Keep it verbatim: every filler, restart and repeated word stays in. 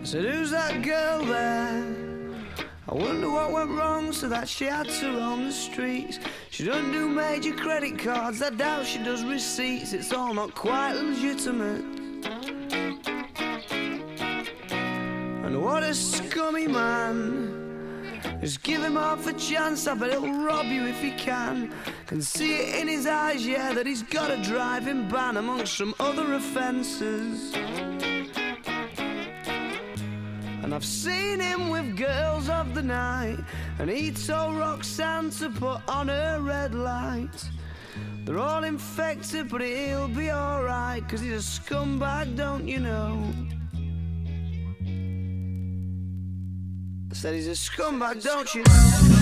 said, who's that girl there? I wonder what went wrong so that she had to roam the streets. She doesn't do major credit cards, I doubt she does receipts. It's all not quite legitimate. And what a scummy man. Just give him half a chance, I bet he'll rob you if he can. Can see it in his eyes, yeah, that he's got a driving ban amongst some other offences. And I've seen him with girls of the night, and he told Roxanne to put on her red light. They're all infected, but he'll be alright, 'cause he's a scumbag, don't you know? I said he's a scumbag, don't you know?